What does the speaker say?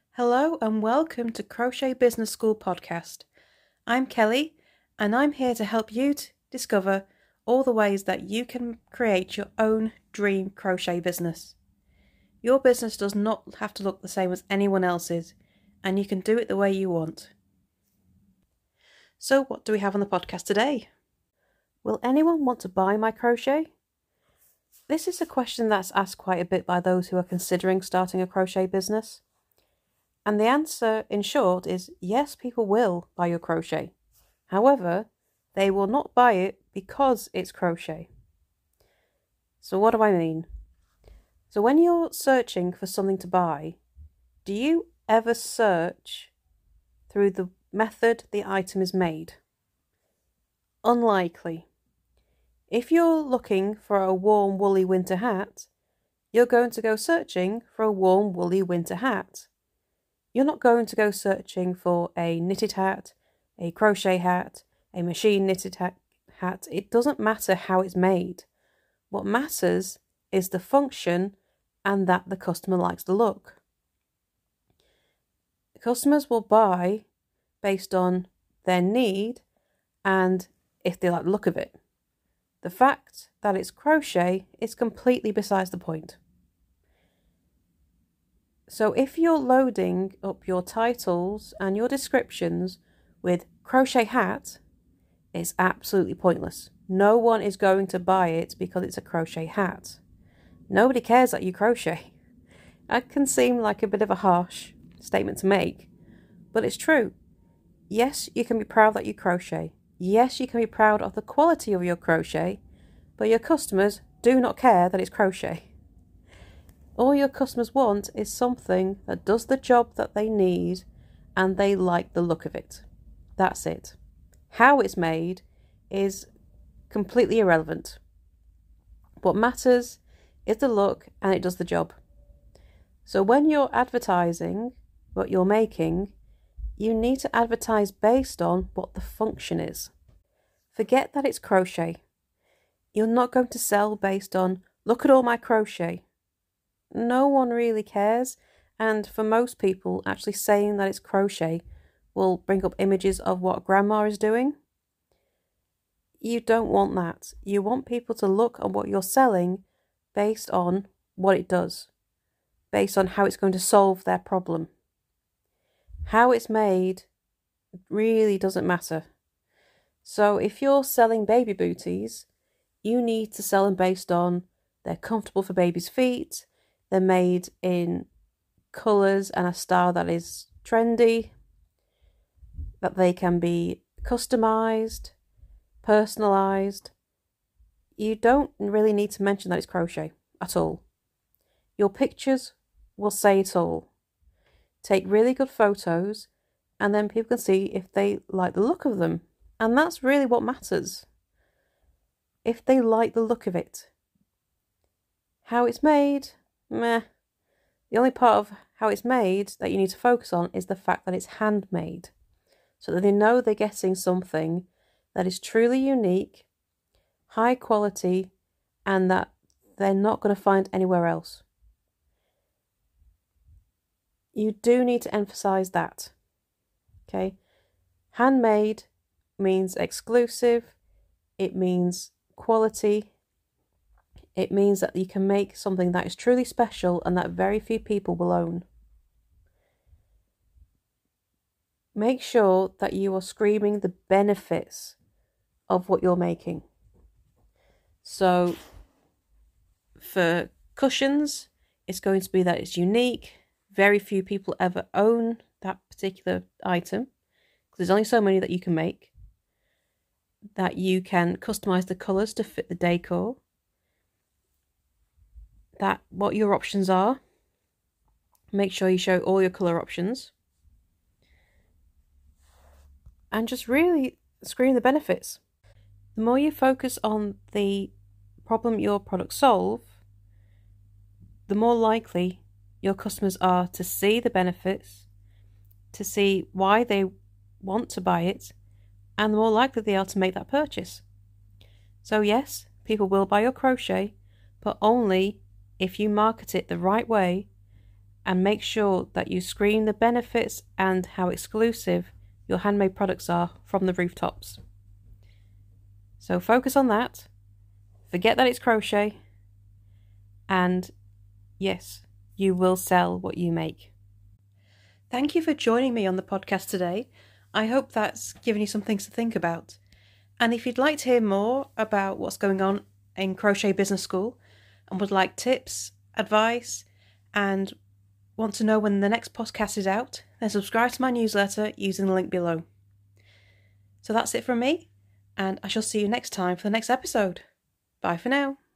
Hello and welcome to Crochet Business School podcast. I'm Kelly and I'm here to help you discover all the ways that you can create your own dream crochet business. Your business does not have to look the same as anyone else's, and you can do it the way you want. So what do we have on the podcast today? Will anyone want to buy my crochet? This is a question that's asked quite a bit by those who are considering starting a crochet business. And the answer, in short, is yes, people will buy your crochet. However, they will not buy it because it's crochet. So what do I mean? So when you're searching for something to buy, do you ever search through the method the item is made? Unlikely. If you're looking for a warm woolly winter hat, you're going to go searching for a warm woolly winter hat. You're not going to go searching for a knitted hat, a crochet hat, a machine knitted hat. It doesn't matter how it's made. What matters is the function and that the customer likes the look. Customers will buy based on their need and if they like the look of it. The fact that it's crochet is completely besides the point. So if you're loading up your titles and your descriptions with crochet hat, it's absolutely pointless. No one is going to buy it because it's a crochet hat. Nobody cares that you crochet. That can seem like a bit of a harsh statement to make, but it's true. Yes, you can be proud that you crochet. Yes, you can be proud of the quality of your crochet, but your customers do not care that it's crochet. All your customers want is something that does the job that they need and they like the look of it. That's it. How it's made is completely irrelevant. What matters is the look and it does the job. So when you're advertising what you're making, you need to advertise based on what the function is. Forget that it's crochet. You're not going to sell based on, look at all my crochet. No one really cares, and for most people, actually saying that it's crochet will bring up images of what grandma is doing. You don't want that. You want people to look at what you're selling based on what it does, based on how it's going to solve their problem. How it's made really doesn't matter. So if you're selling baby booties, you need to sell them based on they're comfortable for baby's feet, they're made in colours and a style that is trendy, that they can be customised, personalised. You don't really need to mention that it's crochet at all. Your pictures will say it all. Take really good photos and then people can see if they like the look of them. And that's really what matters. If they like the look of it. How it's made, meh. The only part of how it's made that you need to focus on is the fact that it's handmade. So that they know they're getting something that is truly unique, high quality, and that they're not going to find anywhere else. You do need to emphasize that. Okay? Handmade means exclusive, it means quality, it means that you can make something that is truly special and that very few people will own. Make sure that you are screaming the benefits of what you're making. So for cushions, it's going to be that it's unique. Very few people ever own that particular item because there's only so many that you can make. That you can customize the colours to fit the decor. That what your options are. Make sure you show all your colour options. And just really screen the benefits. The more you focus on the problem your products solve, the more likely your customers are to see the benefits, to see why they want to buy it, and the more likely they are to make that purchase. So yes, people will buy your crochet, but only if you market it the right way and make sure that you screen the benefits and how exclusive your handmade products are from the rooftops. So focus on that, forget that it's crochet, and yes, you will sell what you make. Thank you for joining me on the podcast today. I hope that's given you some things to think about. And if you'd like to hear more about what's going on in Crochet Business School and would like tips, advice, and want to know when the next podcast is out, then subscribe to my newsletter using the link below. So that's it from me, and I shall see you next time for the next episode. Bye for now.